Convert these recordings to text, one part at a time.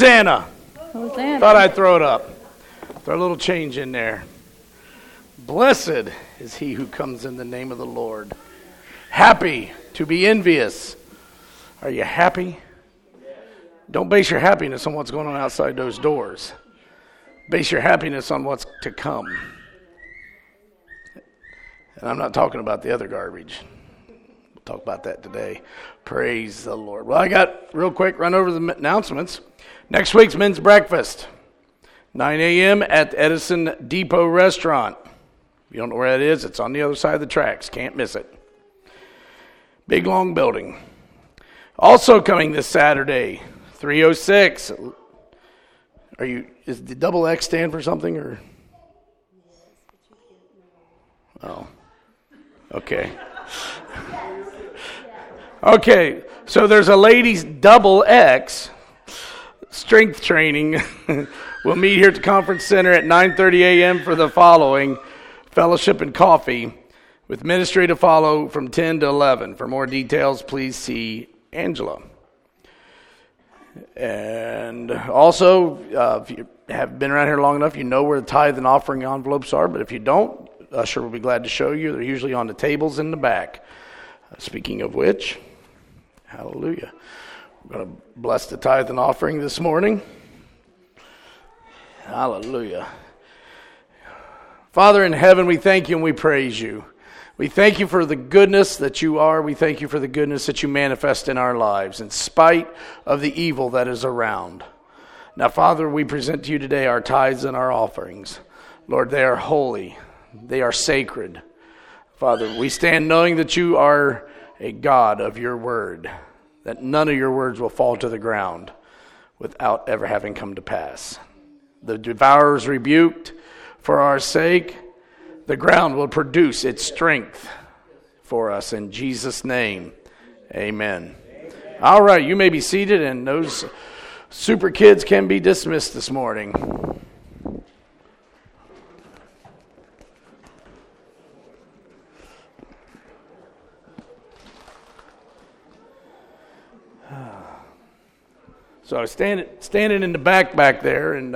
Hosanna. Hosanna. Thought I'd throw it up. Throw a little change in there. Blessed is he who comes in the name of the Lord. Happy to be envious. Are you happy? Don't base your happiness on what's going on outside those doors. Base your happiness on what's to come. And I'm not talking about the other garbage. We'll talk about that today. Praise the Lord. Well, I got real quick run over the announcements. Next week's men's breakfast, 9 a.m. at the Edison Depot Restaurant. If you don't know where that is, it's on the other side of the tracks. Can't miss it. Big, long building. Also coming this Saturday, 306. Is the double X stand for something or? Oh, okay. Okay, so there's a ladies double X strength training. We'll meet here at the conference center at 9:30 a.m. for the following fellowship and coffee with ministry to follow from 10 to 11. For more details, please see Angela. And also, if you have been around here long enough, you know where the tithe and offering envelopes are. But if you don't, Usher will be glad to show you. They're usually on the tables in the back. Speaking of which, hallelujah. We're going to bless the tithe and offering this morning. Hallelujah. Father in heaven, we thank you and we praise you. We thank you for the goodness that you are. We thank you for the goodness that you manifest in our lives in spite of the evil that is around. Now, Father, we present to you today our tithes and our offerings. Lord, they are holy. They are sacred. Father, we stand knowing that you are a God of your word, that none of your words will fall to the ground without ever having come to pass. The devourer is rebuked for our sake. The ground will produce its strength for us in Jesus' name. Amen. All right, you may be seated, and those super kids can be dismissed this morning. So I was standing in the back there, and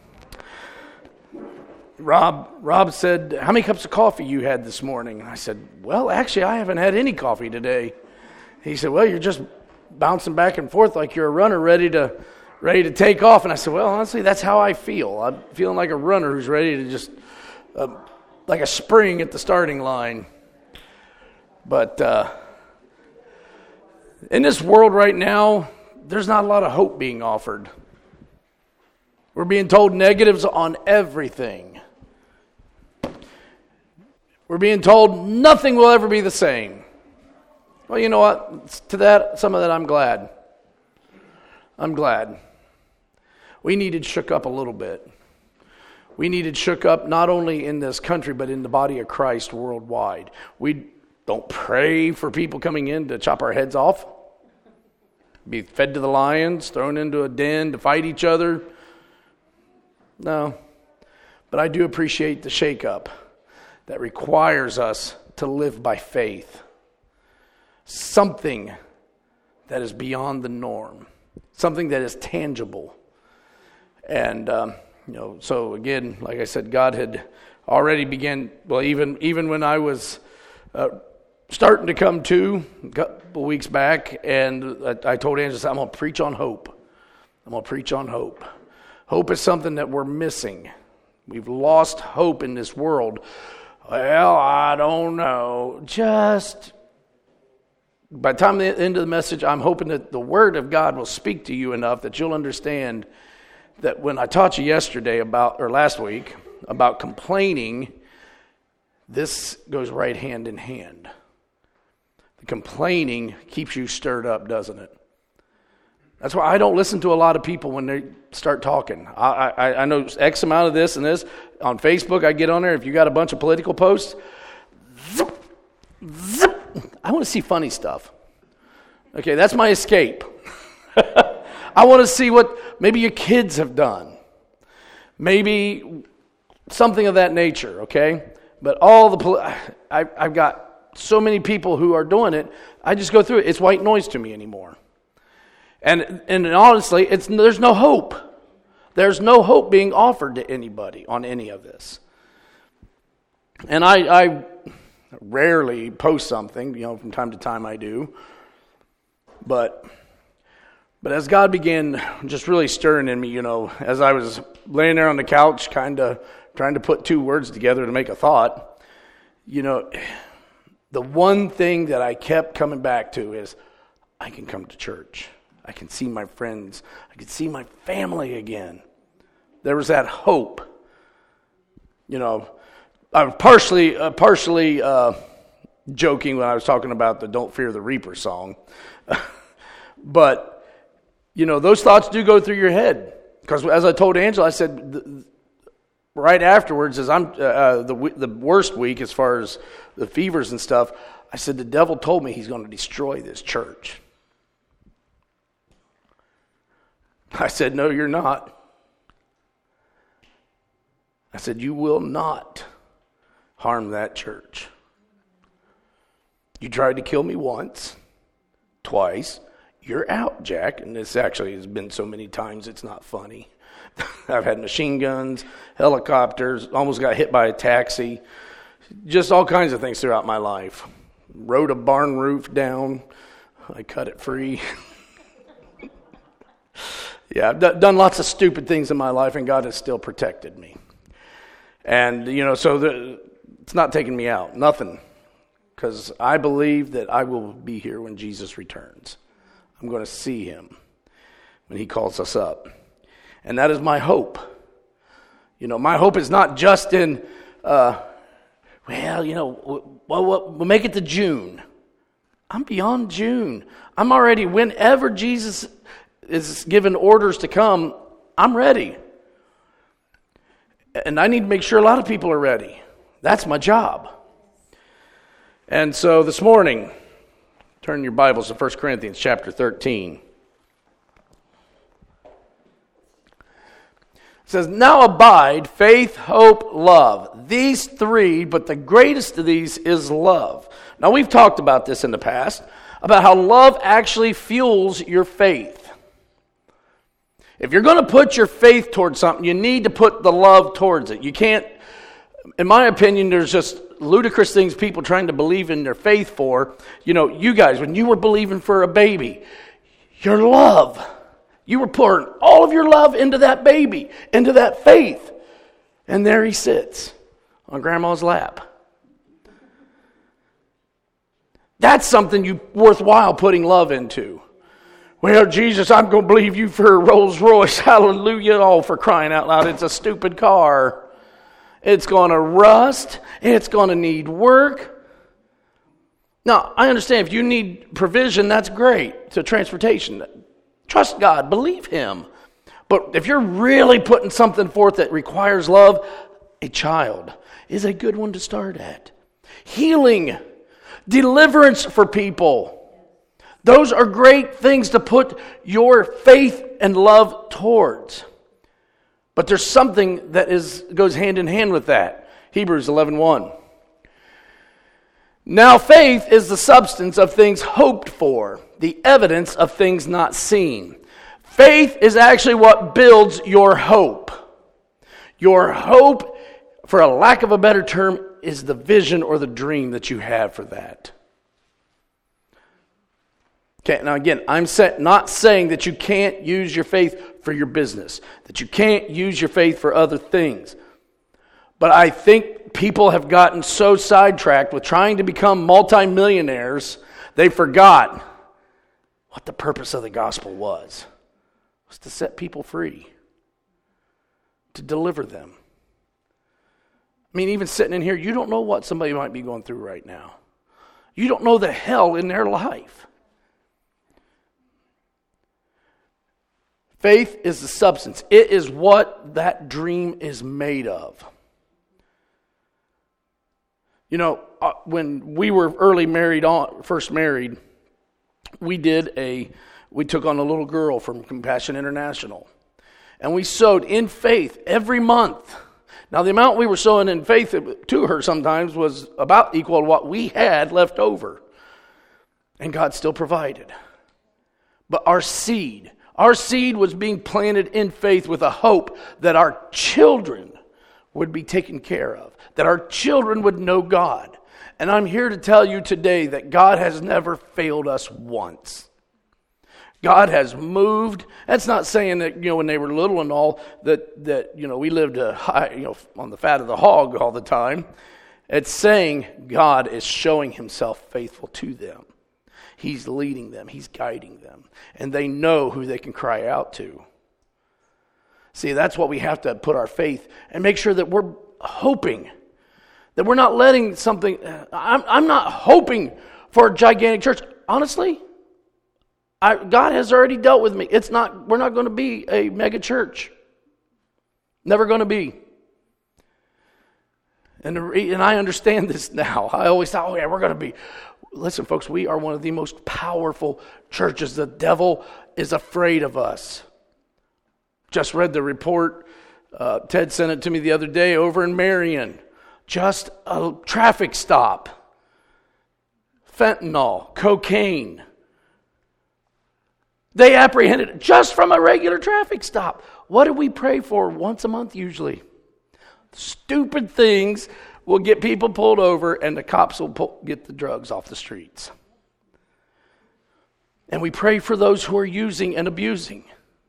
Rob said, "How many cups of coffee you had this morning?" And I said, "Well, actually, I haven't had any coffee today." He said, "Well, you're just bouncing back and forth like you're a runner ready to take off." And I said, "Well, honestly, that's how I feel. I'm feeling like a runner who's ready to just, like a spring at the starting line." But in this world right now, there's not a lot of hope being offered. We're being told negatives on everything. We're being told nothing will ever be the same. Well, you know what? To that, some of that I'm glad. I'm glad. We needed shook up a little bit. We needed shook up not only in this country, but in the body of Christ worldwide. We don't pray for people coming in to chop our heads off, be fed to the lions, thrown into a den to fight each other. No. But I do appreciate the shake-up that requires us to live by faith. Something that is beyond the norm. Something that is tangible. And, so again, like I said, God had already began, well, even when I was starting to come to a couple weeks back, and I told Angela, I'm going to preach on hope. I'm going to preach on hope. Hope is something that we're missing. We've lost hope in this world. Well, I don't know. Just by the time the end of the message, I'm hoping that the Word of God will speak to you enough that you'll understand that when I taught you last week, about complaining, this goes right hand in hand. The complaining keeps you stirred up, doesn't it? That's why I don't listen to a lot of people when they start talking. I know X amount of this and this. On Facebook, I get on there. If you got a bunch of political posts, zip, zip. I want to see funny stuff. Okay, that's my escape. I want to see what maybe your kids have done. Maybe something of that nature, okay? But I've got so many people who are doing it, I just go through it. It's white noise to me anymore. And honestly, there's no hope. There's no hope being offered to anybody on any of this. And I rarely post something, from time to time I do. But as God began just really stirring in me, as I was laying there on the couch, kind of trying to put two words together to make a thought, the one thing that I kept coming back to is, I can come to church. I can see my friends. I can see my family again. There was that hope. I was partially joking when I was talking about the "Don't Fear the Reaper" song, but those thoughts do go through your head. Because as I told Angela, I said right afterwards, as I'm the worst week as far as the fevers and stuff, I said the devil told me he's going to destroy this church. I said, no, you're not. I said, you will not harm that church. You tried to kill me once, twice. You're out, Jack. And this actually has been so many times it's not funny. I've had machine guns, helicopters, almost got hit by a taxi, just all kinds of things throughout my life. Rode a barn roof down. I cut it free. Yeah, I've done lots of stupid things in my life, and God has still protected me. And, so it's not taking me out, nothing. Because I believe that I will be here when Jesus returns. I'm going to see him when he calls us up. And that is my hope. My hope is not just in, we'll make it to June. I'm beyond June. I'm already, whenever Jesus is given orders to come, I'm ready. And I need to make sure a lot of people are ready. That's my job. And so this morning, turn your Bibles to 1 Corinthians chapter 13. It says, now abide faith, hope, love. These three, but the greatest of these is love. Now we've talked about this in the past, about how love actually fuels your faith. If you're going to put your faith towards something, you need to put the love towards it. You can't, in my opinion, there's just ludicrous things people trying to believe in their faith for. You guys, when you were believing for a baby, your love, you were pouring all of your love into that baby, into that faith. And there he sits on grandma's lap. That's something worthwhile putting love into. Well, Jesus, I'm going to believe you for a Rolls Royce. Hallelujah. Oh, for crying out loud, it's a stupid car. It's going to rust. It's going to need work. Now, I understand if you need provision, that's great to transportation. Trust God. Believe him. But if you're really putting something forth that requires love, a child is a good one to start at. Healing, deliverance for people. Those are great things to put your faith and love towards. But there's something that goes hand in hand with that. Hebrews 11:1. Now faith is the substance of things hoped for, the evidence of things not seen. Faith is actually what builds your hope. Your hope, for a lack of a better term, is the vision or the dream that you have for that. Okay, now again, I'm not saying that you can't use your faith for your business, that you can't use your faith for other things. But I think people have gotten so sidetracked with trying to become multimillionaires, they forgot what the purpose of the gospel was. It was to set people free, to deliver them. I mean, even sitting in here, you don't know what somebody might be going through right now. You don't know the hell in their life. Faith is the substance. It is what that dream is made of. When we were first married, we took on a little girl from Compassion International. And we sowed in faith every month. Now, the amount we were sowing in faith to her sometimes was about equal to what we had left over. And God still provided. but our seed was being planted in faith with a hope that our children would be taken care of, that our children would know God. And I'm here to tell you today that God has never failed us once. God has moved. That's not saying that, when they were little and all, that we lived on the fat of the hog all the time. It's saying God is showing himself faithful to them. He's leading them. He's guiding them. And they know who they can cry out to. See, that's what we have to put our faith and make sure that we're hoping, that we're not letting something. I'm not hoping for a gigantic church. Honestly, God has already dealt with me. We're not going to be a mega church. Never going to be. And I understand this now. I always thought, we're going to be. Listen, folks, we are one of the most powerful churches. The devil is afraid of us. Just read the report. Ted sent it to me the other day over in Marion. Just a traffic stop. Fentanyl, cocaine. They apprehended it just from a regular traffic stop. What do we pray for once a month usually? Stupid things will get people pulled over and the cops will get the drugs off the streets. And we pray for those who are using and abusing.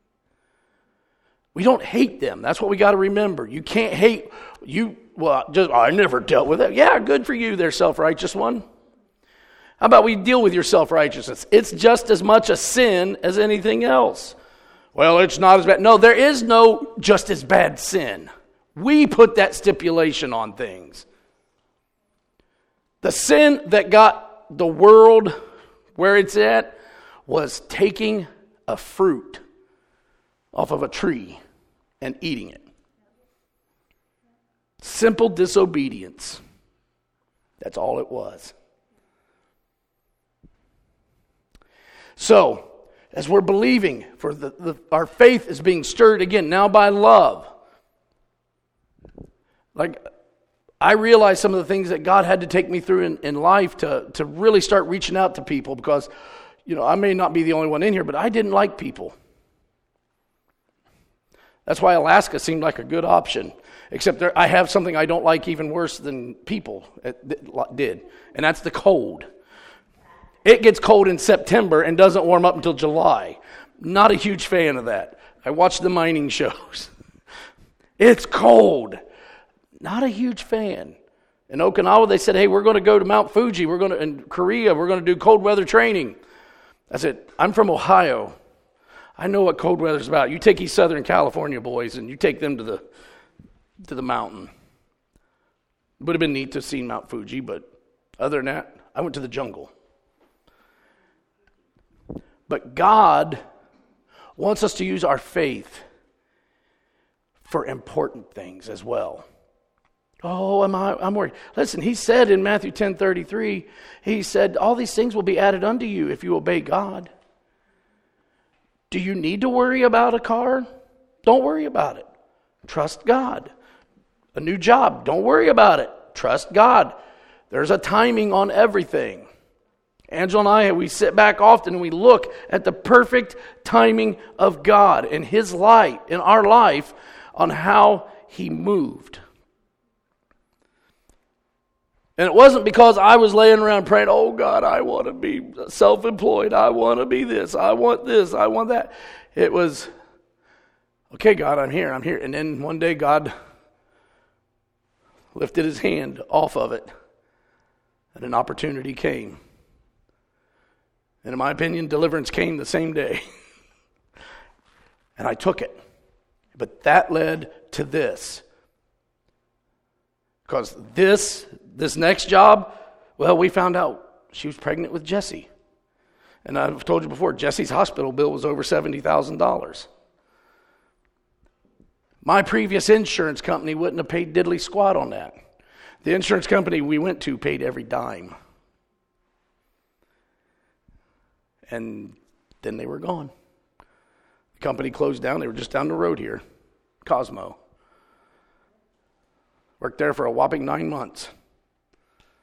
We don't hate them. That's what we got to remember. You can't hate I never dealt with it. Yeah, good for you there, self-righteous one. How about we deal with your self-righteousness? It's just as much a sin as anything else. Well, it's not as bad. No, there is no just as bad sin. We put that stipulation on things. The sin that got the world where it's at was taking a fruit off of a tree and eating it. Simple disobedience. That's all it was. So, as we're believing for our faith is being stirred again, now by love. Like, I realized some of the things that God had to take me through in life to really start reaching out to people because, I may not be the only one in here, but I didn't like people. That's why Alaska seemed like a good option. Except I have something I don't like even worse than people did, and that's the cold. It gets cold in September and doesn't warm up until July. Not a huge fan of that. I watch the mining shows. It's cold. Not a huge fan. In Okinawa, they said, hey, we're going to go to Mount Fuji. In Korea, we're going to do cold weather training. I said, I'm from Ohio. I know what cold weather's about. You take these Southern California boys and you take them to the mountain. Would have been neat to see Mount Fuji, but other than that, I went to the jungle. But God wants us to use our faith for important things as well. Oh, I'm worried. Listen, he said in Matthew 10:33, he said, all these things will be added unto you if you obey God. Do you need to worry about a car? Don't worry about it. Trust God. A new job, don't worry about it. Trust God. There's a timing on everything. Angela and I, we sit back often and we look at the perfect timing of God in His light, in our life, on how He moved. And it wasn't because I was laying around praying, oh God, I want to be self-employed. I want to be this. I want that. It was, okay, God, I'm here. And then one day God lifted His hand off of it and an opportunity came. And in my opinion, deliverance came the same day. And I took it. But that led to this. Because this next job, well, we found out she was pregnant with Jesse. And I've told you before, Jesse's hospital bill was over $70,000. My previous insurance company wouldn't have paid diddly squat on that. The insurance company we went to paid every dime. And then they were gone. The company closed down. They were just down the road here. Cosmo. Worked there for a whopping 9 months.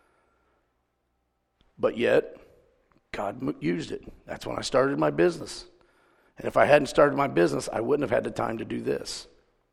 But yet, God used it. That's when I started my business. And if I hadn't started my business, I wouldn't have had the time to do this.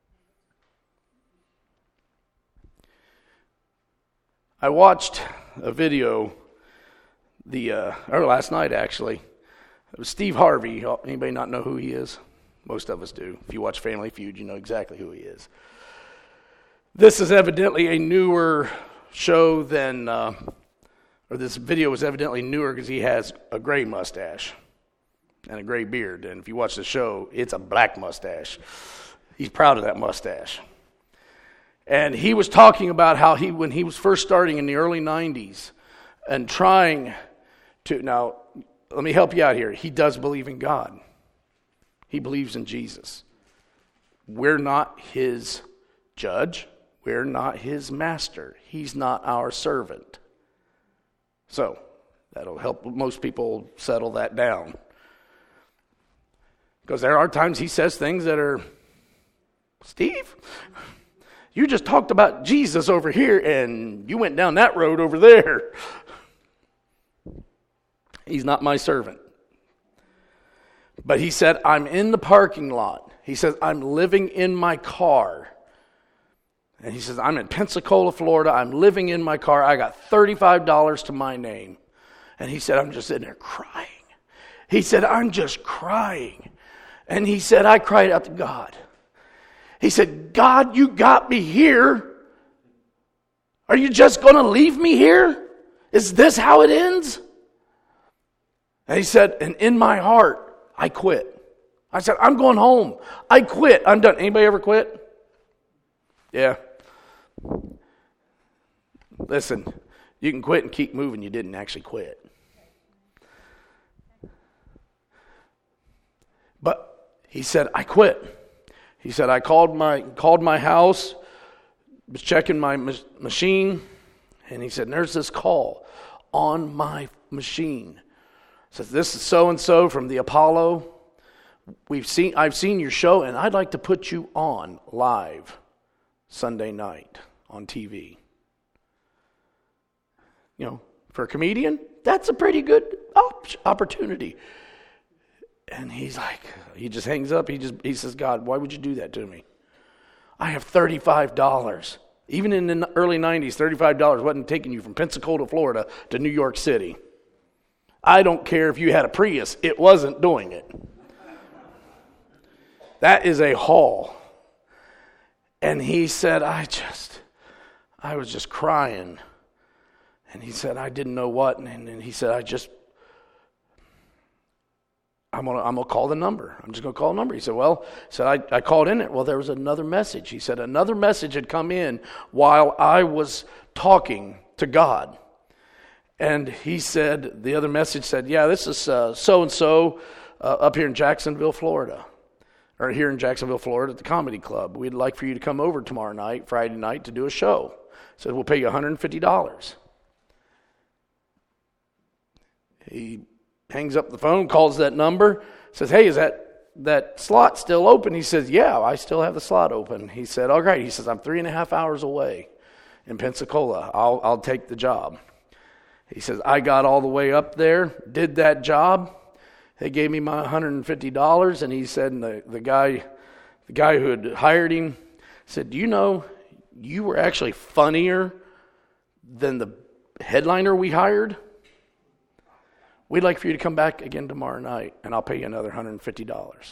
I watched a video or last night actually. It was Steve Harvey. Anybody not know who he is? Most of us do. If you watch Family Feud, you know exactly who he is. This is evidently a newer show than, or this video was evidently newer because he has a gray mustache and a gray beard. And if you watch the show, it's a black mustache. He's proud of that mustache. And he was talking about how when he was first starting in the early 90s and trying to, now, let me help you out here. He does believe in God. He believes in Jesus. We're not his judge. We're not his master. He's not our servant. So, that'll help most people settle that down. Because there are times he says things that are, Steve, you just talked about Jesus over here and you went down that road over there. He's not my servant. But he said, I'm in the parking lot. He says, I'm living in my car. And he says, I'm in Pensacola, Florida. I'm living in my car. I got $35 to my name. And he said, I'm just sitting there crying. He said, I'm just crying. And he said, I cried out to God. He said, God, you got me here. Are you just going to leave me here? Is this how it ends? And he said, and in my heart, I quit. I said, I'm going home. I quit. I'm done. Anybody ever quit? Yeah. Listen, you can quit and keep moving. You didn't actually quit. But he said, I quit. He said, I called my house, was checking my machine, and he said, there's this call on my machine. Says, this is so-and-so from the Apollo. I've seen your show, and I'd like to put you on live Sunday night on TV. You know, for a comedian, that's a pretty good opportunity. And he's like, he just hangs up. He says, God, why would you do that to me? I have $35. Even in the early 90s, $35 wasn't taking you from Pensacola, Florida to New York City. I don't care if you had a Prius. It wasn't doing it. That is a haul. And he said, I was just crying. And he said, I didn't know what. And he said, I'm gonna call the number. I'm just gonna call the number. He said, I called in it. Well, there was another message. He said, another message had come in while I was talking to God. And he said, the other message said, yeah, this is so-and-so up here in Jacksonville, Florida. Or here in Jacksonville, Florida at the Comedy Club. We'd like for you to come over tomorrow night, Friday night, to do a show. He said, we'll pay you $150. He hangs up the phone, calls that number, says, hey, is that slot still open? He says, yeah, I still have the slot open. He said, all right. He says, I'm 3.5 hours away in Pensacola. I'll take the job. He says, I got all the way up there, did that job. They gave me my $150, and he said, and the guy who had hired him said, do you know you were actually funnier than the headliner we hired? We'd like for you to come back again tomorrow night, and I'll pay you another $150.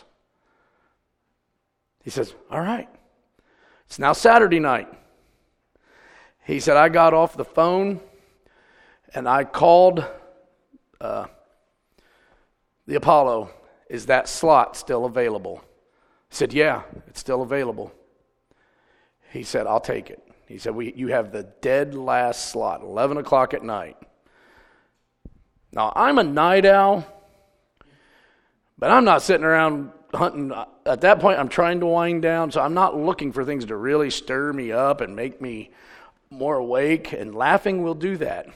He says, all right. It's now Saturday night. He said, I got off the phone, and I called the Apollo. Is that slot still available? I said, yeah, it's still available. He said, I'll take it. He said, you have the dead last slot, 11 o'clock at night. Now, I'm a night owl, but I'm not sitting around hunting. At that point, I'm trying to wind down, so I'm not looking for things to really stir me up and make me more awake, and laughing will do that.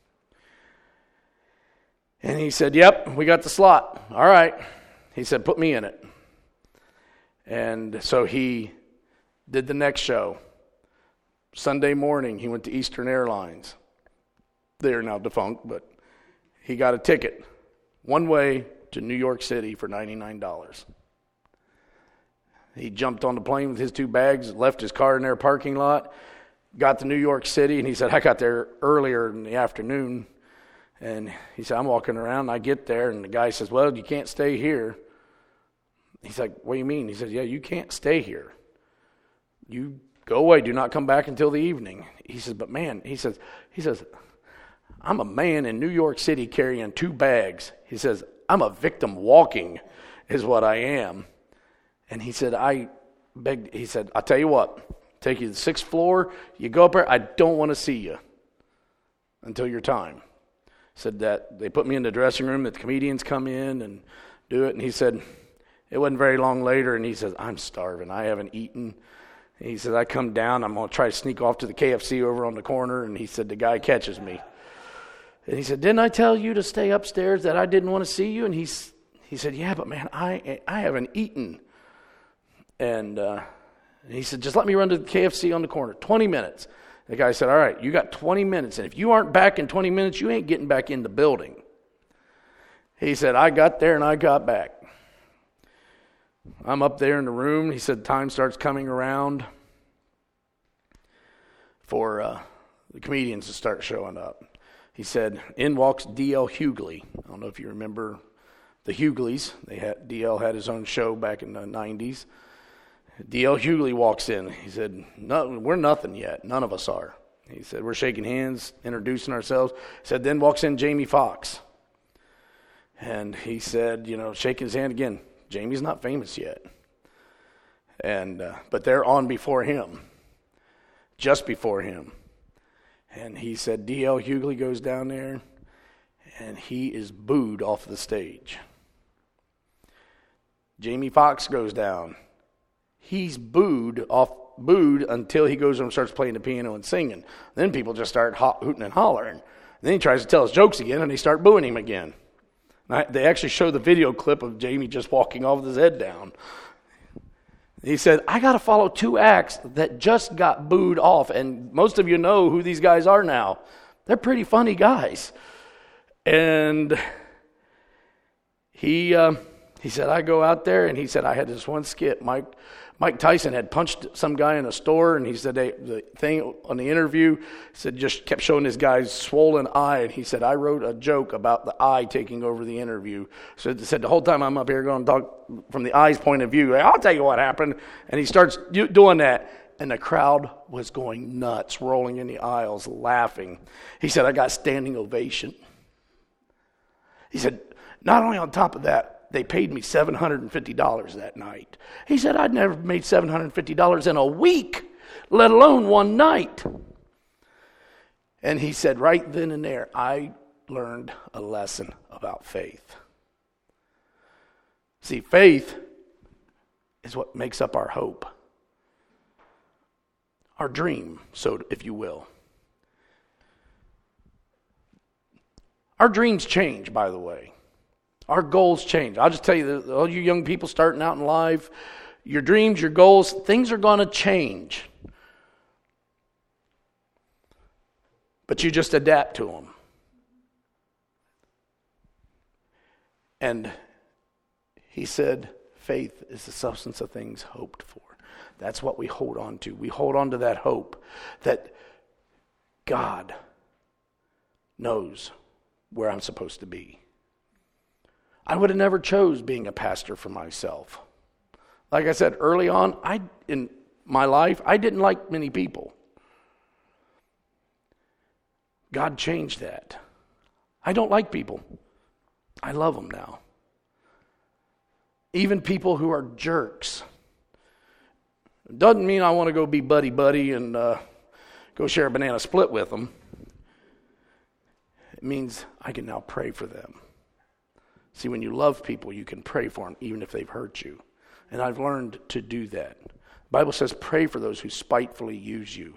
And he said, yep, we got the slot. All right. He said, put me in it. And so he did the next show. Sunday morning, he went to Eastern Airlines. They're now defunct, but he got a ticket. One way to New York City for $99. He jumped on the plane with his 2 bags, left his car in their parking lot, got to New York City, and he said, I got there earlier in the afternoon. And he said, I'm walking around, and I get there, and the guy says, well, you can't stay here. He's like, what do you mean? He said, yeah, you can't stay here. You go away, do not come back until the evening. He says, but man, he says, I'm a man in New York City carrying 2 bags. He says, I'm a victim walking is what I am. And he said, I'll tell you what, take you to the 6th floor, you go up there, I don't want to see you until your time. Said that they put me in the dressing room, that the comedians come in and do it. And he said, it wasn't very long later, and he says, I'm starving, I haven't eaten. And he said, I come down, I'm going to try to sneak off to the KFC over on the corner. And he said, the guy catches me. And he said, didn't I tell you to stay upstairs, that I didn't want to see you? And he said, yeah, but man, I haven't eaten. And he said, just let me run to the KFC on the corner, 20 minutes. The guy said, all right, you got 20 minutes, and if you aren't back in 20 minutes, you ain't getting back in the building. He said, I got there and I got back. I'm up there in the room. He said, time starts coming around for the comedians to start showing up. He said, in walks D.L. Hughley. I don't know if you remember the Hughleys. D.L. had his own show back in the 90s. D.L. Hughley walks in. He said, no, we're nothing yet. None of us are. He said, we're shaking hands, introducing ourselves. He said, then walks in Jamie Foxx. And he said, shaking his hand again. Jamie's not famous yet. And but they're on before him. Just before him. And he said, D.L. Hughley goes down there, and he is booed off the stage. Jamie Foxx goes down. He's booed until he goes and starts playing the piano and singing. Then people just start hooting and hollering. Then he tries to tell his jokes again, and they start booing him again. They actually show the video clip of Jamie just walking off with his head down. He said, I got to follow 2 acts that just got booed off, and most of you know who these guys are now. They're pretty funny guys. And he said, I go out there, and he said, I had this one skit. Mike Tyson had punched some guy in a store, and he said the thing on the interview said just kept showing this guy's swollen eye, and he said, I wrote a joke about the eye taking over the interview. So he said, the whole time I'm up here going to talk from the eye's point of view, I'll tell you what happened. And he starts doing that, and the crowd was going nuts, rolling in the aisles, laughing. He said, I got standing ovation. He said, not only on top of that, they paid me $750 that night. He said, I'd never made $750 in a week, let alone one night. And he said, right then and there, I learned a lesson about faith. See, faith is what makes up our hope. Our dream, so if you will. Our dreams change, by the way. Our goals change. I'll just tell you, all you young people starting out in life, your dreams, your goals, things are going to change. But you just adapt to them. And he said, faith is the substance of things hoped for. That's what we hold on to. We hold on to that hope that God knows where I'm supposed to be. I would have never chose being a pastor for myself. Like I said early on, in my life, I didn't like many people. God changed that. I don't like people. I love them now. Even people who are jerks. Doesn't mean I want to go be buddy-buddy and go share a banana split with them. It means I can now pray for them. See, when you love people, you can pray for them, even if they've hurt you. And I've learned to do that. The Bible says, pray for those who spitefully use you.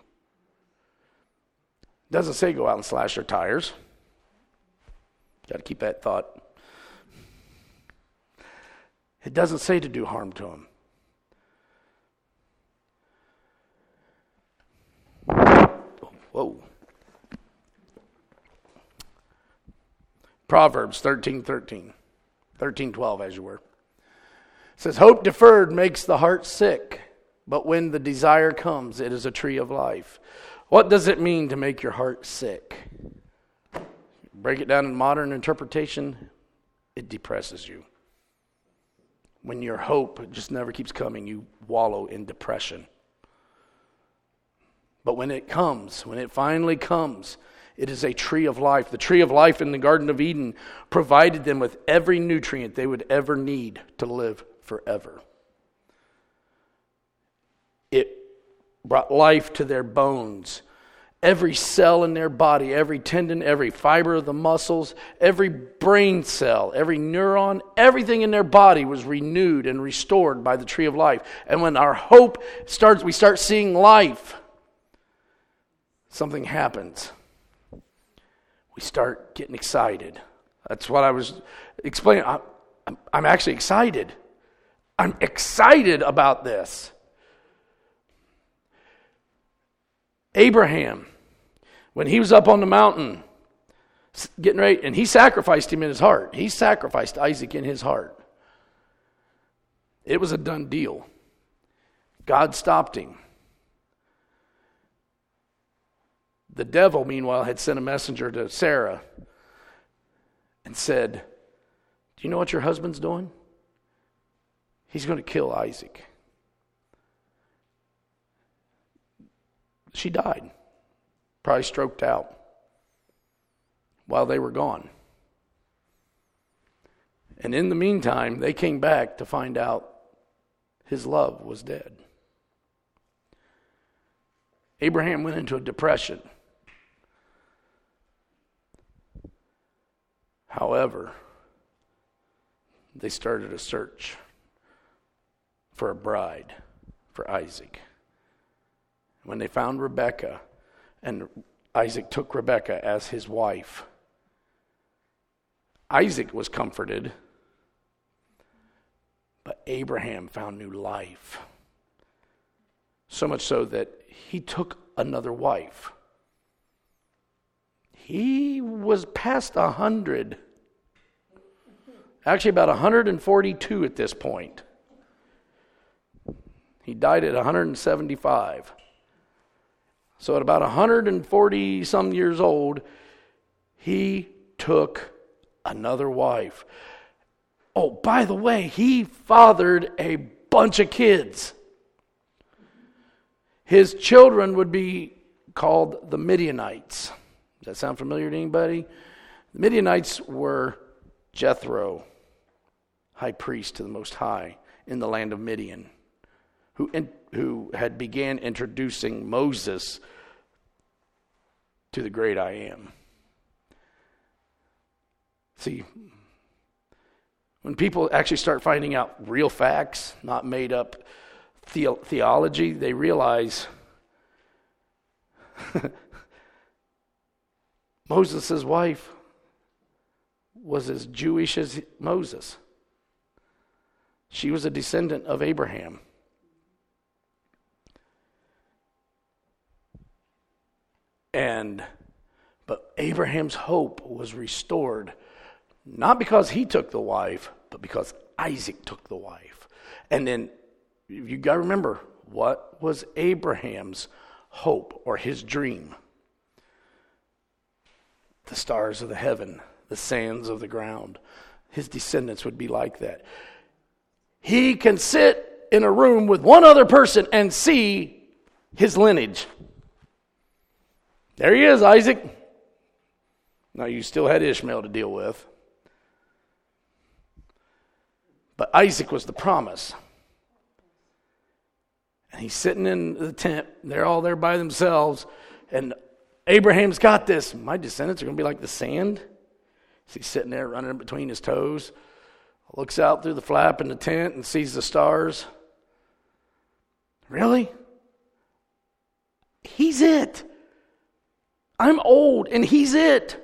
It doesn't say go out and slash their tires. Got to keep that thought. It doesn't say to do harm to them. Whoa. Proverbs 13:13. 13:12 as you were. It says, hope deferred makes the heart sick, but when the desire comes, it is a tree of life. What does it mean to make your heart sick? Break it down in modern interpretation, it depresses you. When your hope just never keeps coming, you wallow in depression. But when it comes, when it finally comes, it is a tree of life. The tree of life in the Garden of Eden provided them with every nutrient they would ever need to live forever. It brought life to their bones. Every cell in their body, every tendon, every fiber of the muscles, every brain cell, every neuron, everything in their body was renewed and restored by the tree of life. And when our hope starts, we start seeing life, something happens. We start getting excited. That's what I was explaining. I'm actually excited. I'm excited about this. Abraham, when he was up on the mountain, getting ready, and he sacrificed him in his heart. He sacrificed Isaac in his heart. It was a done deal. God stopped him. The devil, meanwhile, had sent a messenger to Sarah and said, do you know what your husband's doing? He's going to kill Isaac. She died. Probably stroked out while they were gone. And in the meantime, they came back to find out his love was dead. Abraham went into a depression. However, they started a search for a bride for Isaac. When they found Rebekah, and Isaac took Rebekah as his wife, Isaac was comforted, but Abraham found new life. So much so that he took another wife. He was past 100. Actually, about 142 at this point. He died at 175. So at about 140 some years old, he took another wife. Oh, by the way, he fathered a bunch of kids. His children would be called the Midianites. Does that sound familiar to anybody? The Midianites were Jethro, high priest to the Most High in the land of Midian, who had began introducing Moses to the great I Am. See, when people actually start finding out real facts, not made up theology, they realize Moses' wife was as Jewish as Moses. She was a descendant of Abraham. But Abraham's hope was restored, not because he took the wife, but because Isaac took the wife. And then you got to remember, what was Abraham's hope or his dream? The stars of the heaven, the sands of the ground. His descendants would be like that. He can sit in a room with one other person and see his lineage. There he is, Isaac. Now, you still had Ishmael to deal with. But Isaac was the promise. And he's sitting in the tent. They're all there by themselves. And Abraham's got this. My descendants are going to be like the sand. So he's sitting there running between his toes. Looks out through the flap in the tent and sees the stars. Really? He's it. I'm old and he's it.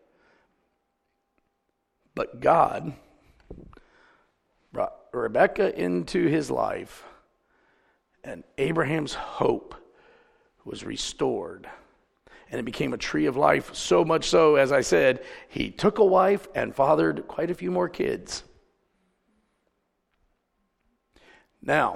But God brought Rebekah into his life, and Abraham's hope was restored. And it became a tree of life, so much so, as I said, he took a wife and fathered quite a few more kids. Now,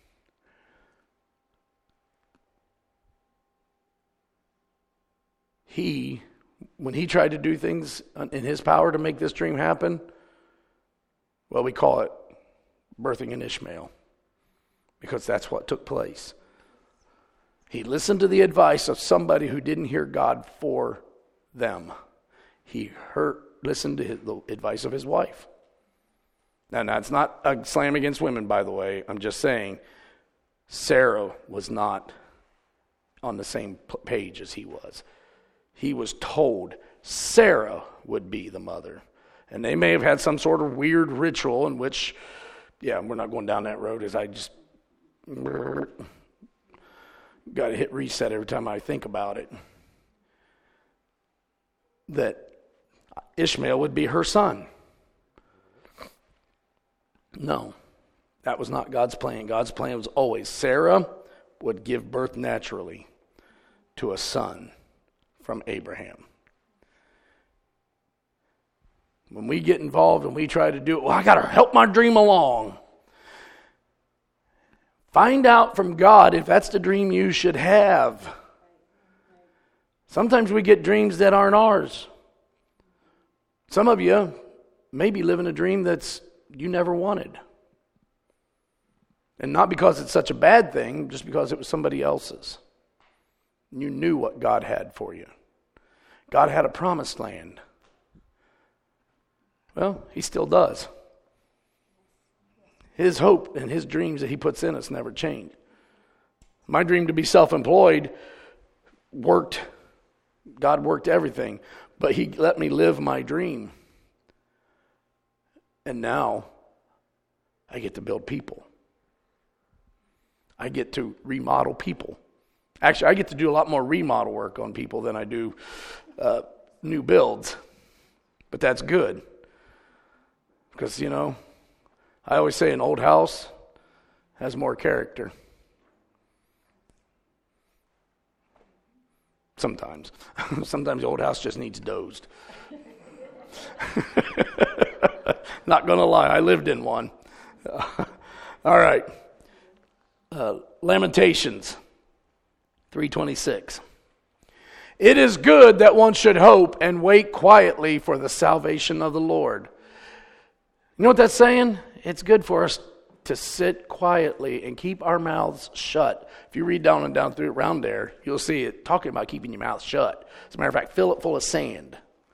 when he tried to do things in his power to make this dream happen, well, we call it birthing an Ishmael, because that's what took place. He listened to the advice of somebody who didn't hear God for them. He listened to the advice of his wife. Now, that's not a slam against women, by the way. I'm just saying Sarah was not on the same page as he was. He was told Sarah would be the mother. And they may have had some sort of weird ritual in which, we're not going down that road, as I just got to hit reset every time I think about it. That Ishmael would be her son. No, that was not God's plan. God's plan was always Sarah would give birth naturally to a son from Abraham. When we get involved and we try to do it, I got to help my dream along. Find out from God if that's the dream you should have. Sometimes we get dreams that aren't ours. Some of you may be living a dream that's you never wanted. And not because it's such a bad thing, just because it was somebody else's. You knew what God had for you. God had a promised land. Well, he still does. His hope and his dreams that he puts in us never change. My dream to be self-employed worked. God worked everything. But he let me live my dream. And now I get to build people. I get to remodel people. Actually, I get to do a lot more remodel work on people than I do new builds. But that's good. Because, I always say an old house has more character. Sometimes. Sometimes the old house just needs dozed. Not going to lie, I lived in one. All right. Lamentations 3:26. It is good that one should hope and wait quietly for the salvation of the Lord. You know what that's saying? It's good for us to sit quietly and keep our mouths shut. If you read down and down through around there, you'll see it talking about keeping your mouth shut. As a matter of fact, fill it full of sand.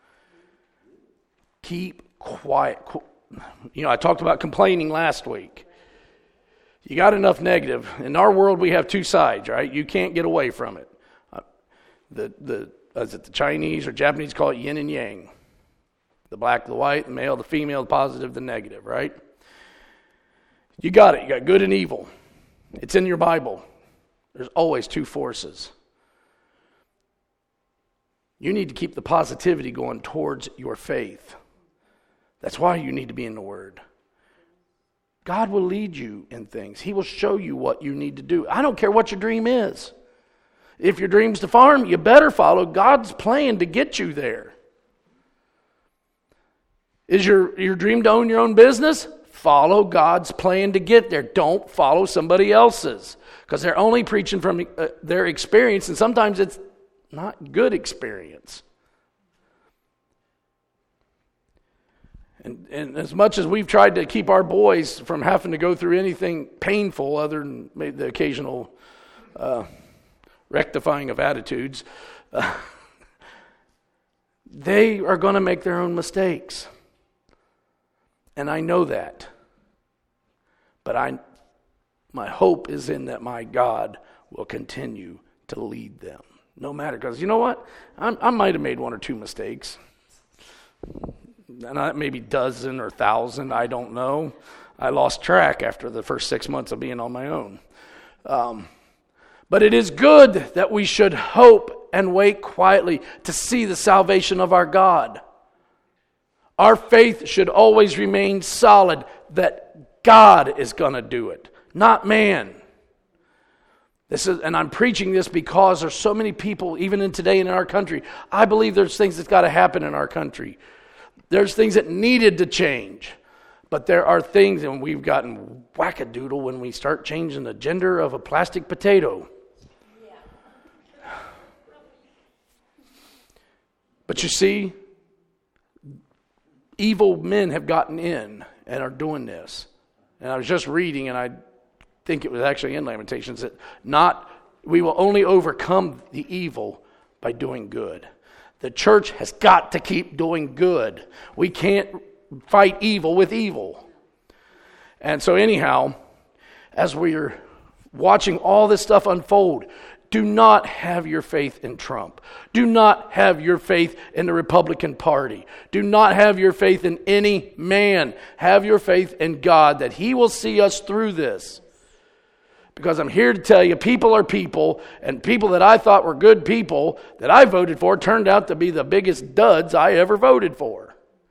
Keep quiet. I talked about complaining last week. You got enough negative. In our world, we have two sides, right? You can't get away from it. The Chinese or Japanese call it yin and yang. The black, the white, the male, the female, the positive, the negative, right? You got it. You got good and evil. It's in your Bible. There's always two forces. You need to keep the positivity going towards your faith. That's why you need to be in the Word. God will lead you in things. He will show you what you need to do. I don't care what your dream is. If your dream's to farm, you better follow God's plan to get you there. Is your dream to own your own business? Follow God's plan to get there. Don't follow somebody else's. Because they're only preaching from their experience, and sometimes it's not good experience. And as much as we've tried to keep our boys from having to go through anything painful other than maybe the occasional rectifying of attitudes, they are going to make their own mistakes. And I know that. But my hope is in that my God will continue to lead them. No matter, because you know what? I might have made one or two mistakes. And maybe dozen or thousand, I don't know. I lost track after the first 6 months of being on my own. But it is good that we should hope and wait quietly to see the salvation of our God. Our faith should always remain solid that God is going to do it, not man. And I'm preaching this because there's so many people, even in today in our country. I believe there's things that's got to happen in our country. There's things that needed to change. But there are things, and we've gotten wackadoodle when we start changing the gender of a plastic potato. But you see, evil men have gotten in and are doing this. And I was just reading, and I think it was actually in Lamentations, that we will only overcome the evil by doing good. The church has got to keep doing good. We can't fight evil with evil. And so anyhow, as we're watching all this stuff unfold, do not have your faith in Trump. Do not have your faith in the Republican Party. Do not have your faith in any man. Have your faith in God that He will see us through this. Because I'm here to tell you, people are people, and people that I thought were good people that I voted for turned out to be the biggest duds I ever voted for.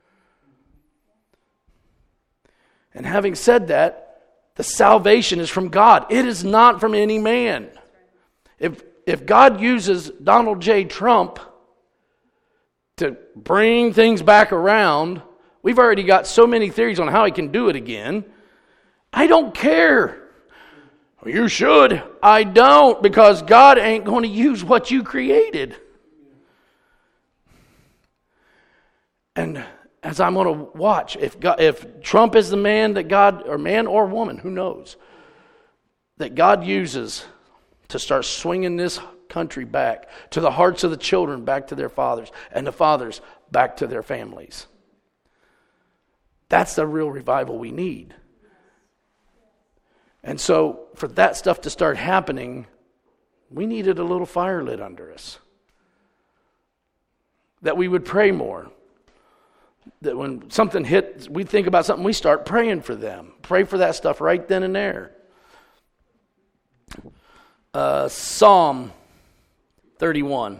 And having said that, the salvation is from God. It is not from any man. If God uses Donald J. Trump to bring things back around, we've already got so many theories on how he can do it again. I don't care. You should. I don't, because God ain't going to use what you created. And as I'm going to watch, if Trump is the man that God, or man or woman, who knows, that God uses to start swinging this country back to the hearts of the children, back to their fathers, and the fathers back to their families. That's the real revival we need. And so for that stuff to start happening, we needed a little fire lit under us. That we would pray more. That when something hits, we think about something, we start praying for them. Pray for that stuff right then and there. Psalm 31.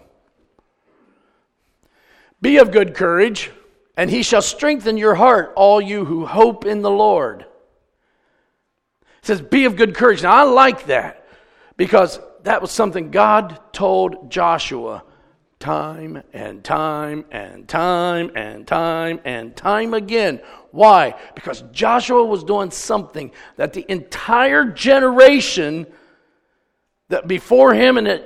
Be of good courage, and He shall strengthen your heart, all you who hope in the Lord. It says, be of good courage. Now, I like that because that was something God told Joshua time and time and time and time and time again. Why? Because Joshua was doing something that the entire generation that before him and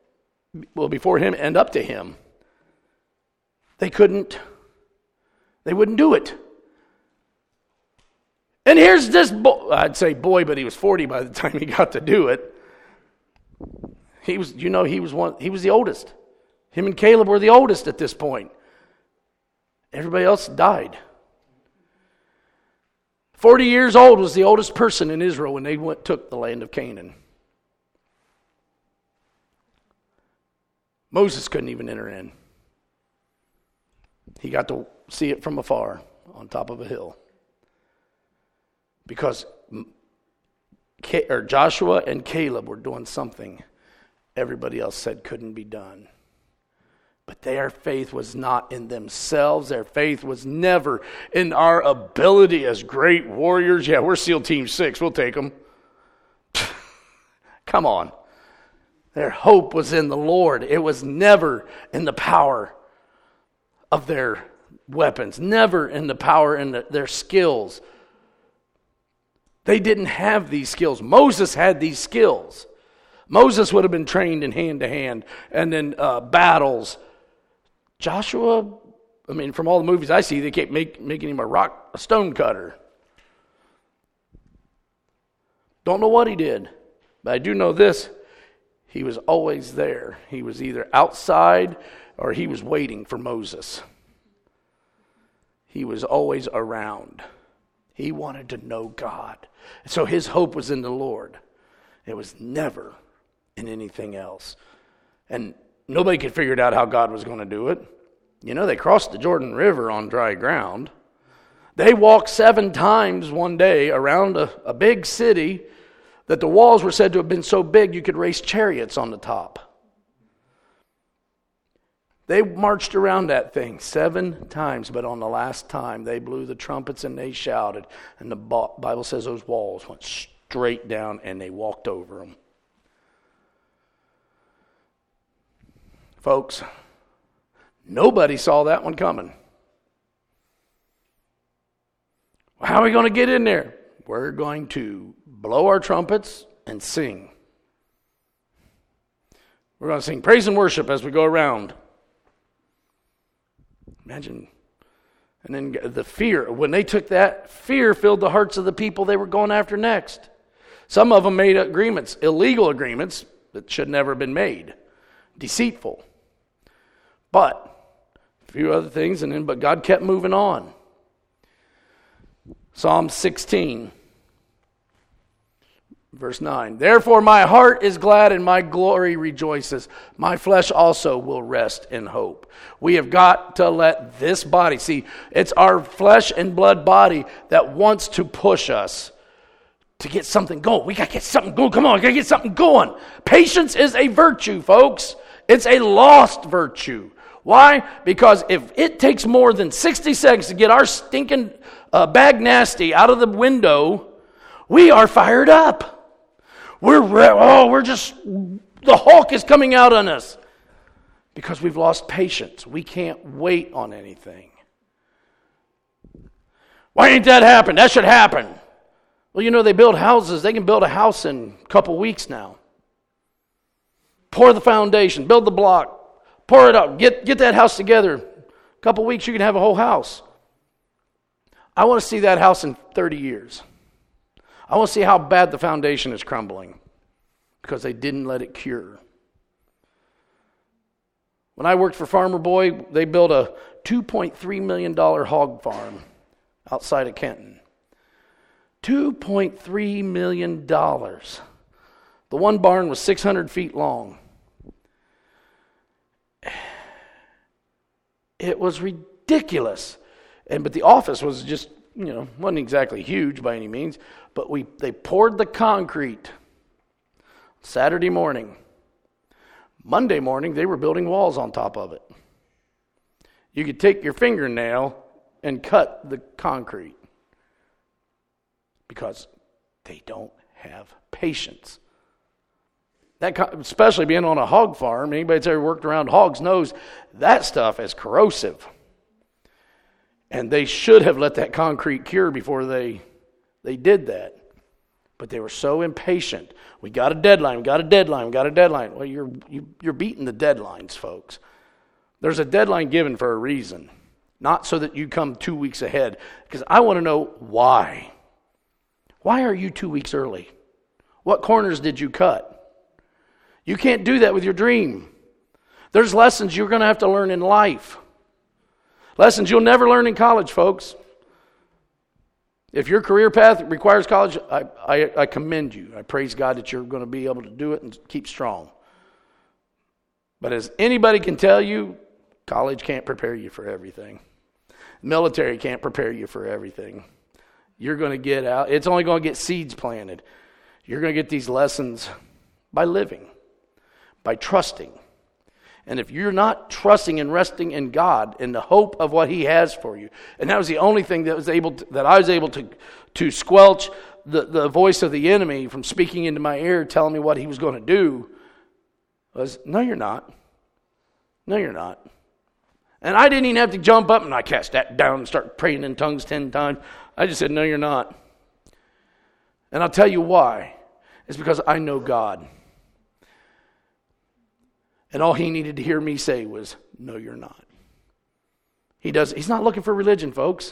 up to him, they wouldn't do it. And here's this boy, I'd say boy, but he was 40 by the time he got to do it. He was the oldest. Him and Caleb were the oldest at this point. Everybody else died. 40 years old was the oldest person in Israel when they took the land of Canaan. Moses couldn't even enter in. He got to see it from afar on top of a hill. Because Joshua and Caleb were doing something everybody else said couldn't be done. But their faith was not in themselves. Their faith was never in our ability as great warriors. Yeah, we're SEAL Team 6. We'll take them. Come on. Their hope was in the Lord. It was never in the power of their weapons. Never in the power in their skills. They didn't have these skills. Moses had these skills. Moses would have been trained in hand-to-hand and then battles. Joshua, from all the movies I see, they kept making him a stone cutter. Don't know what he did, but I do know this. He was always there. He was either outside or he was waiting for Moses. He was always around. He wanted to know God. So his hope was in the Lord. It was never in anything else. And nobody could figure it out how God was going to do it. They crossed the Jordan River on dry ground. They walked 7 times one day around a big city that the walls were said to have been so big you could race chariots on the top. They marched around that thing 7 times, but on the last time they blew the trumpets and they shouted. And the Bible says those walls went straight down and they walked over them. Folks, nobody saw that one coming. Well, how are we going to get in there? We're going to blow our trumpets and sing. We're going to sing praise and worship as we go around. Imagine. And then the fear. When they took that, fear filled the hearts of the people they were going after next. Some of them made agreements, illegal agreements that should never have been made. Deceitful. But a few other things, but God kept moving on. Psalm 16, verse 9. Therefore my heart is glad and my glory rejoices. My flesh also will rest in hope. We have got to let this body, see, it's our flesh and blood body that wants to push us to get something going. We got to get something going. Come on, we got to get something going. Patience is a virtue, folks. It's a lost virtue. Why? Because if it takes more than 60 seconds to get our stinking bag nasty out of the window, we are fired up. We're just, the Hulk is coming out on us. Because we've lost patience. We can't wait on anything. Why ain't that happen? That should happen. Well, they build houses. They can build a house in a couple weeks now. Pour the foundation, build the block. Pour it up. Get that house together. A couple weeks, you can have a whole house. I want to see that house in 30 years. I want to see how bad the foundation is crumbling because they didn't let it cure. When I worked for Farmer Boy, they built a $2.3 million hog farm outside of Kenton. $2.3 million. The one barn was 600 feet long. It was ridiculous. But the office was just, wasn't exactly huge by any means. But they poured the concrete Saturday morning. Monday morning, they were building walls on top of it. You could take your fingernail and cut the concrete because they don't have patience. Especially being on a hog farm, anybody that's ever worked around hogs knows that stuff is corrosive. And they should have let that concrete cure before they did that. But they were so impatient. We got a deadline, we got a deadline. Well, you're beating the deadlines, folks. There's a deadline given for a reason. Not so that you come 2 weeks ahead. Because I want to know why. Why are you 2 weeks early? What corners did you cut? You can't do that with your dream. There's lessons you're going to have to learn in life. Lessons you'll never learn in college, folks. If your career path requires college, I commend you. I praise God that you're going to be able to do it and keep strong. But as anybody can tell you, college can't prepare you for everything. Military can't prepare you for everything. You're going to get out. It's only going to get seeds planted. You're going to get these lessons by living, by trusting. And if you're not trusting and resting in God in the hope of what He has for you, and that was the only thing that I was able to squelch the voice of the enemy from speaking into my ear, telling me what he was going to do, was, no, you're not. No, you're not. And I didn't even have to jump up and I cast that down and start praying in tongues 10 times. I just said, no, you're not. And I'll tell you why. It's because I know God. And all he needed to hear me say was, no, you're not. He's not looking for religion, folks.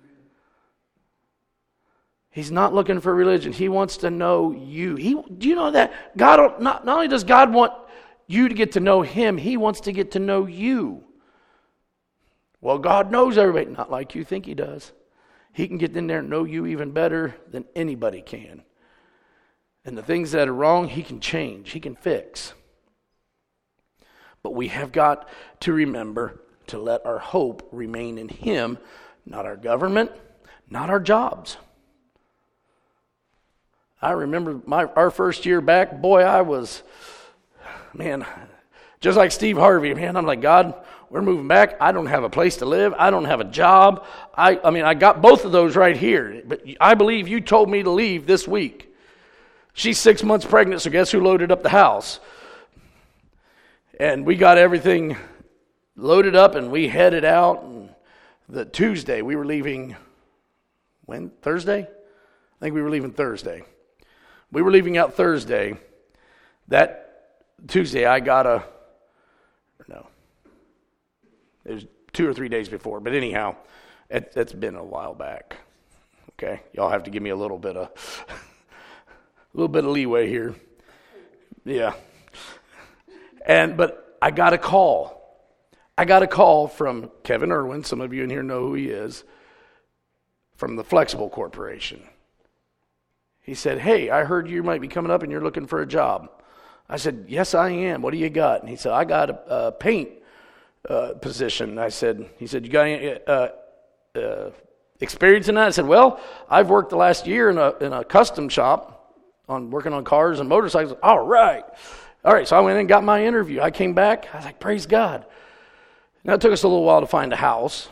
He's not looking for religion. He wants to know you. Do you know that God, not only does God want you to get to know Him, He wants to get to know you. Well, God knows everybody. Not like you think He does. He can get in there and know you even better than anybody can. And the things that are wrong, He can change. He can fix. But we have got to remember to let our hope remain in Him, not our government, not our jobs. I remember our first year back, boy, I was, just like Steve Harvey, I'm like, God, we're moving back. I don't have a place to live. I don't have a job. I got both of those right here. But I believe you told me to leave this week. She's 6 months pregnant, so guess who loaded up the house? And we got everything loaded up and we headed out. And the Tuesday, we were leaving Thursday? I think we were leaving Thursday. We were leaving out Thursday. That Tuesday, it was 2 or 3 days before. But anyhow, it's been a while back. Okay, y'all have to give me a little bit of leeway here. Yeah. But I got a call. I got a call from Kevin Irwin. Some of you in here know who he is. From the Flexible Corporation. He said, "Hey, I heard you might be coming up and you're looking for a job." I said, "Yes, I am. What do you got?" And he said, "I got a paint position." He said, "You got any experience in that?" I said, "Well, I've worked the last year in a custom shop working on cars and motorcycles." All right. So I went in and got my interview. I came back. I was like, praise God. Now, it took us a little while to find a house.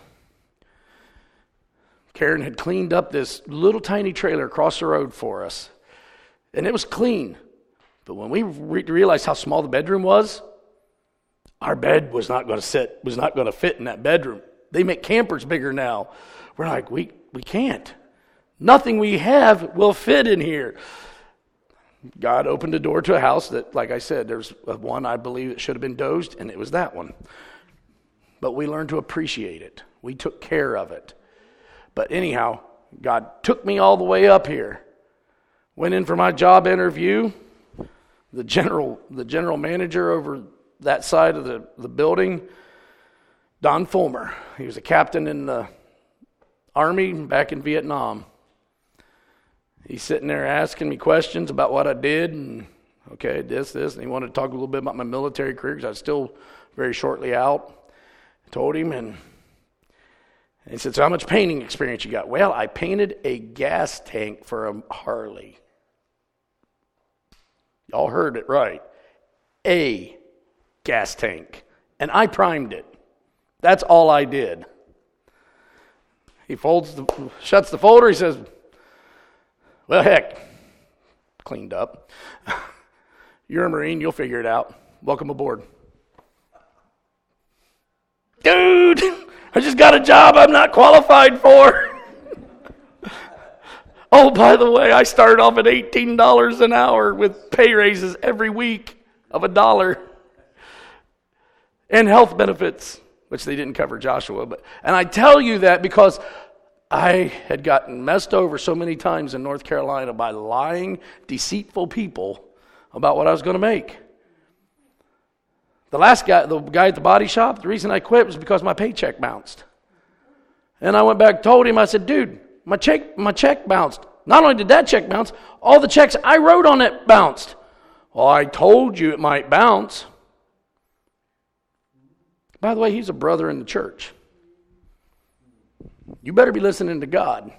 Karen had cleaned up this little tiny trailer across the road for us. And it was clean. But when we realized how small the bedroom was, our bed was not going to fit in that bedroom. They make campers bigger now. We're like, we can't. Nothing we have will fit in here. God opened the door to a house that, like I said, there's one I believe that should have been dozed, and it was that one. But we learned to appreciate it. We took care of it. But anyhow, God took me all the way up here. Went in for my job interview. The general manager over that side of the building, Don Fulmer. He was a captain in the Army back in Vietnam. He's sitting there asking me questions about what I did, and this, and he wanted to talk a little bit about my military career because I was still very shortly out. I told him, and he said, "So how much painting experience you got?" "Well, I painted a gas tank for a Harley." Y'all heard it right. A gas tank. And I primed it. That's all I did. He shuts the folder. He says, "Well, heck, cleaned up. You're a Marine. You'll figure it out. Welcome aboard." Dude, I just got a job I'm not qualified for. Oh, by the way, I started off at $18 an hour with pay raises every week of $1. And health benefits, which they didn't cover Joshua. And I tell you that because I had gotten messed over so many times in North Carolina by lying, deceitful people about what I was going to make. The guy at the body shop, the reason I quit was because my paycheck bounced. And I went back, told him, I said, "Dude, my check bounced. Not only did that check bounce, all the checks I wrote on it bounced." "Well, I told you it might bounce." By the way, he's a brother in the church. You better be listening to God.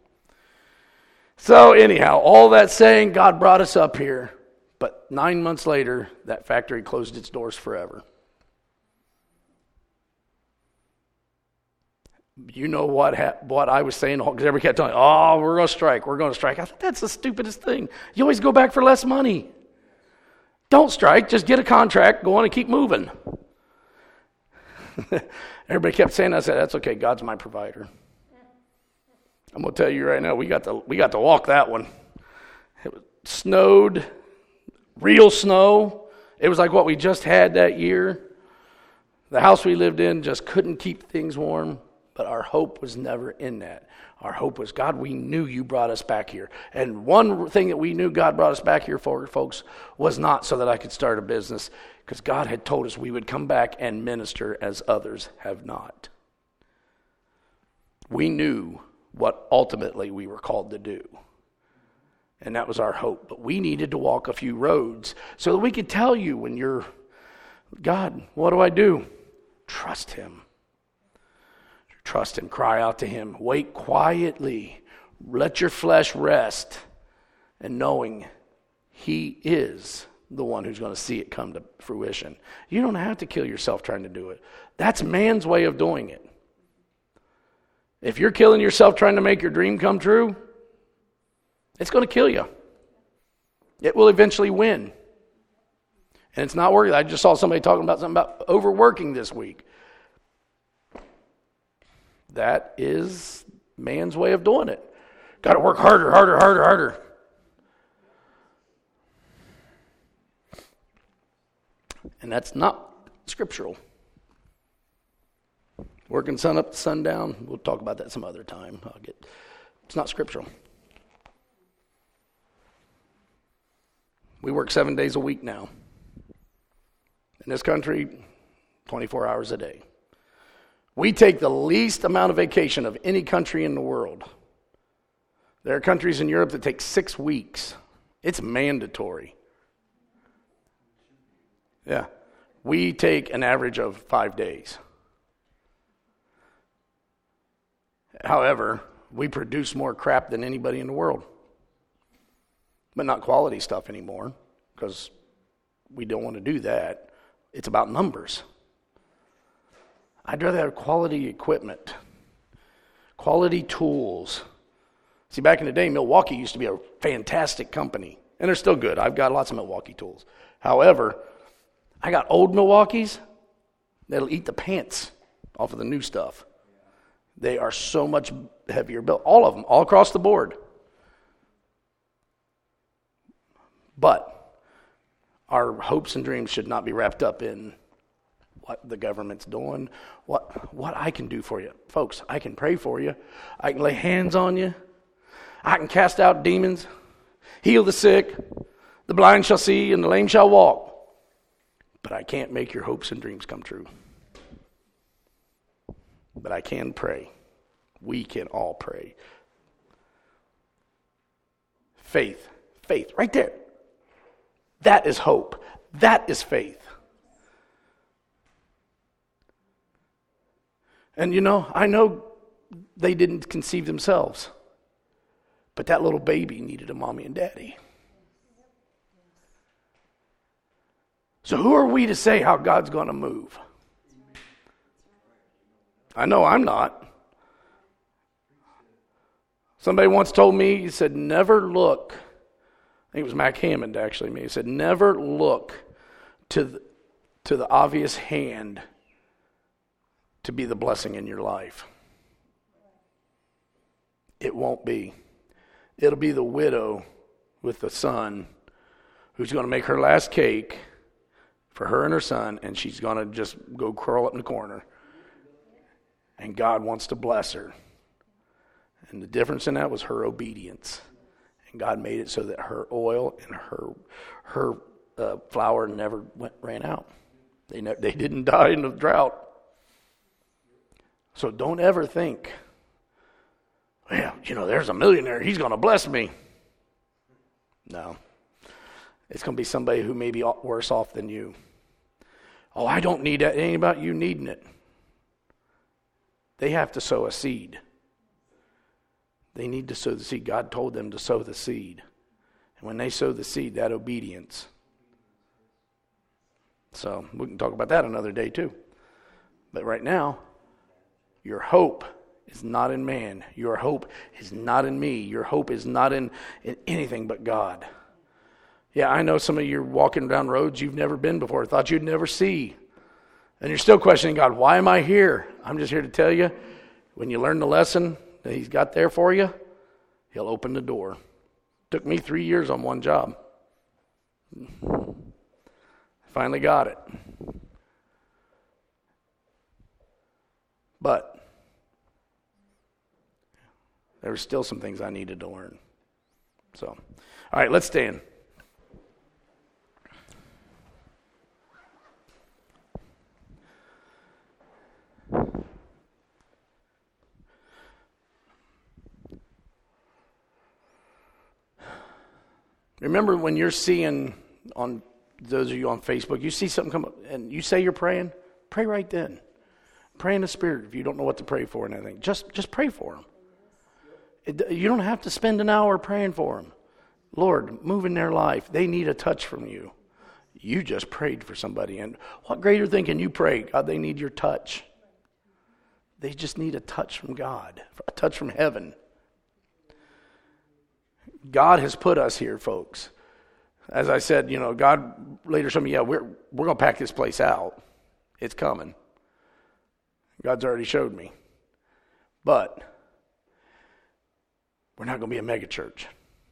So anyhow, all that saying, God brought us up here. But 9 months later, that factory closed its doors forever. You know what I was saying, because everybody kept telling me, "Oh, we're going to strike. I thought that's the stupidest thing. You always go back for less money. Don't strike. Just get a contract, go on and keep moving." Everybody kept saying that. I said, "That's okay. God's my provider." I'm going to tell you right now, we got to walk that one. It snowed, real snow. It was like what we just had that year. The house we lived in just couldn't keep things warm, but our hope was never in that. Our hope was, God, we knew you brought us back here. And one thing that we knew God brought us back here for, folks, was not so that I could start a business, because God had told us we would come back and minister as others have not. We knew what ultimately we were called to do. And that was our hope. But we needed to walk a few roads so that we could tell you when you're, "God, what do I do?" Trust him. Trust him. Cry out to him. Wait quietly. Let your flesh rest. And knowing he is the one who's going to see it come to fruition. You don't have to kill yourself trying to do it. That's man's way of doing it. If you're killing yourself trying to make your dream come true, it's going to kill you. It will eventually win. And it's not worth it. I just saw somebody talking about something about overworking this week. That is man's way of doing it. Got to work harder, harder, harder, harder. And that's not scriptural. Working sun up to sundown, we'll talk about that some other time. It's not scriptural. We work 7 days a week now. In this country, 24 hours a day. We take the least amount of vacation of any country in the world. There are countries in Europe that take 6 weeks. It's mandatory. Yeah. We take an average of 5 days. However, we produce more crap than anybody in the world. But not quality stuff anymore, because we don't want to do that. It's about numbers. I'd rather have quality equipment, quality tools. See, back in the day, Milwaukee used to be a fantastic company, and they're still good. I've got lots of Milwaukee tools. However, I got old Milwaukees that'll eat the pants off of the new stuff. They are so much heavier built. All of them, all across the board. But our hopes and dreams should not be wrapped up in what the government's doing, what I can do for you. Folks, I can pray for you. I can lay hands on you. I can cast out demons, heal the sick, the blind shall see, and the lame shall walk. But I can't make your hopes and dreams come true. But I can pray. We can all pray. Faith, right there. That is hope. That is faith. And I know they didn't conceive themselves, but that little baby needed a mommy and daddy. So who are we to say how God's going to move? I know I'm not. Somebody once told me, he said, never look. I think it was Mac Hammond actually. He said, never look to the obvious hand to be the blessing in your life. It won't be. It'll be the widow with the son who's going to make her last cake for her and her son, and she's going to just go curl up in the corner. And God wants to bless her. And the difference in that was her obedience. And God made it so that her oil and her flour never ran out. They didn't die in the drought. So don't ever think, well, there's a millionaire. He's going to bless me. No. It's going to be somebody who may be worse off than you. Oh, I don't need that. It ain't about you needing it. They have to sow a seed. They need to sow the seed. God told them to sow the seed. And when they sow the seed, that obedience. So we can talk about that another day too. But right now, your hope is not in man. Your hope is not in me. Your hope is not in anything but God. Yeah, I know some of you are walking down roads you've never been before, thought you'd never see. And you're still questioning God, why am I here? I'm just here to tell you, when you learn the lesson that He's got there for you, He'll open the door. Took me 3 years on one job. Finally got it. But there were still some things I needed to learn. So, all right, let's stand. Remember when you're seeing, on those of you on Facebook, you see something come up and you say you're praying, pray right then. Pray in the Spirit if you don't know what to pray for and anything. Just pray for them. You don't have to spend an hour praying for them. Lord, move in their life. They need a touch from you. You just prayed for somebody. And what greater thing can you pray? God, they need your touch. They just need a touch from God, a touch from heaven. God has put us here, folks. As I said, God later showed me, we're going to pack this place out. It's coming. God's already showed me. But we're not going to be a mega church.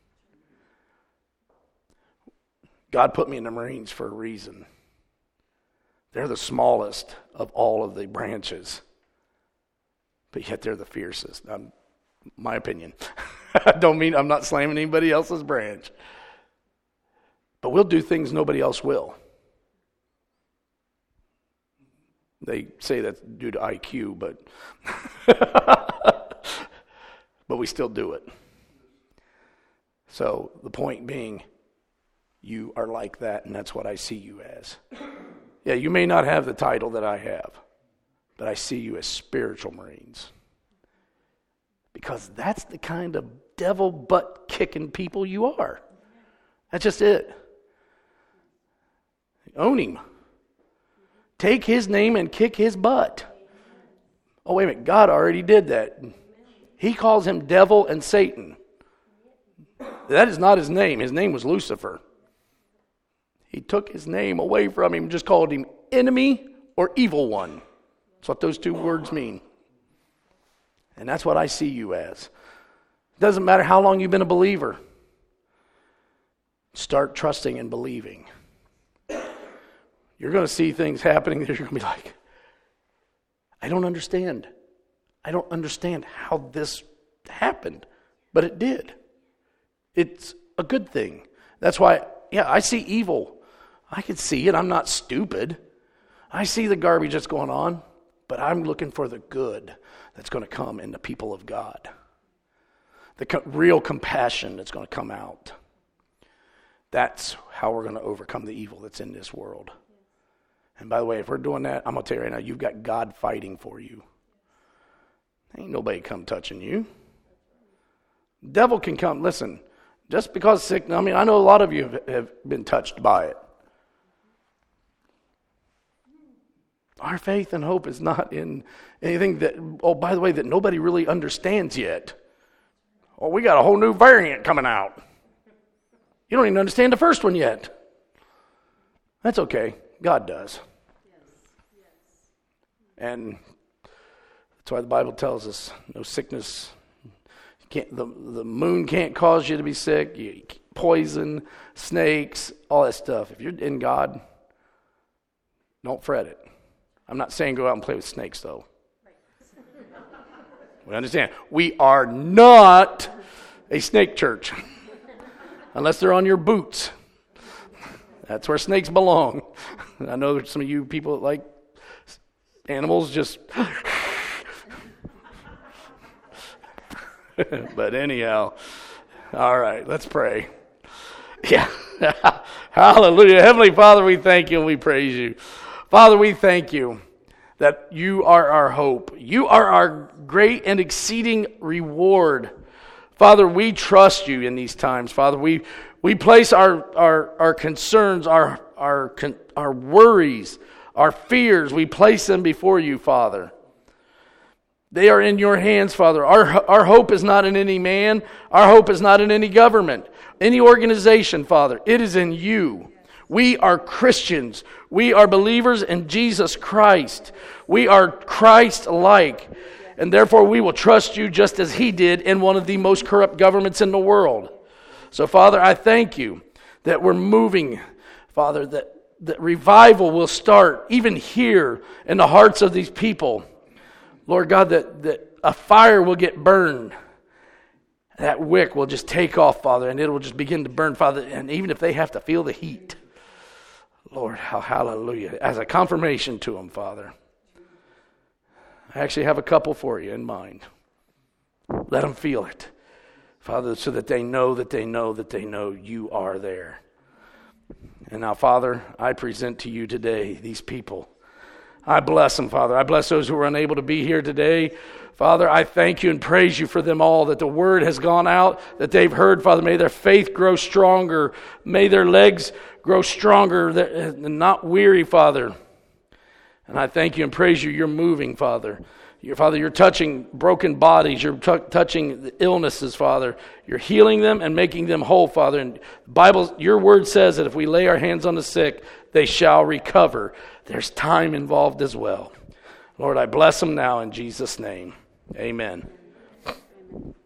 God put me in the Marines for a reason. They're the smallest of all of the branches, but yet they're the fiercest. My opinion. I'm not slamming anybody else's branch. But we'll do things nobody else will. They say that's due to IQ, but but we still do it. So the point being, you are like that, and that's what I see you as. Yeah, you may not have the title that I have, but I see you as spiritual Marines. Because that's the kind of devil butt-kicking people you are. That's just it. Own him. Take his name and kick his butt. Oh, wait a minute. God already did that. He calls him devil and Satan. That is not his name. His name was Lucifer. He took his name away from him, just called him enemy or evil one. That's what those two words mean. And that's what I see you as. It doesn't matter how long you've been a believer. Start trusting and believing. You're going to see things happening that you're going to be like, I don't understand. I don't understand how this happened. But it did. It's a good thing. That's why, I see evil. I can see it. I'm not stupid. I see the garbage that's going on, but I'm looking for the good that's going to come in the people of God. The real compassion that's going to come out. That's how we're going to overcome the evil that's in this world. And by the way, if we're doing that, I'm going to tell you right now, you've got God fighting for you. Ain't nobody come touching you. Devil can come. Listen, just because sick, I know a lot of you have been touched by it. Our faith and hope is not in anything that, by the way, that nobody really understands yet. Oh, we got a whole new variant coming out. You don't even understand the first one yet. That's okay. God does. And that's why the Bible tells us no sickness. The moon can't cause you to be sick. Poison, snakes, all that stuff. If you're in God, don't fret it. I'm not saying go out and play with snakes, though. We understand. We are not a snake church. Unless they're on your boots. That's where snakes belong. I know some of you people that like animals just... But anyhow, all right, let's pray. Yeah. Hallelujah. Heavenly Father, we thank you and we praise you. Father, we thank you that you are our hope. You are our great and exceeding reward. Father, we trust you in these times. Father, we place our concerns, our worries, our fears, we place them before you, Father. They are in your hands, Father. Our hope is not in any man. Our hope is not in any government, any organization, Father. It is in you. We are Christians. We are believers in Jesus Christ. We are Christ-like. And therefore we will trust you just as he did in one of the most corrupt governments in the world. So, Father, I thank you that we're moving, Father, that revival will start even here in the hearts of these people. Lord God, that a fire will get burned. That wick will just take off, Father, and it will just begin to burn, Father. And even if they have to feel the heat, Lord, hallelujah, as a confirmation to them, Father. I actually have a couple for you in mind. Let them feel it, Father, so that they know that they know that they know you are there. And now, Father, I present to you today these people. I bless them, Father. I bless those who are unable to be here today. Father, I thank you and praise you for them all, that the word has gone out, that they've heard, Father. May their faith grow stronger. May their legs grow stronger and not weary, Father. And I thank you and praise you. You're moving, Father. Father, you're touching broken bodies. You're touching the illnesses, Father. You're healing them and making them whole, Father. And the Bible, your word says that if we lay our hands on the sick, they shall recover. There's time involved as well. Lord, I bless them now in Jesus' name. Amen.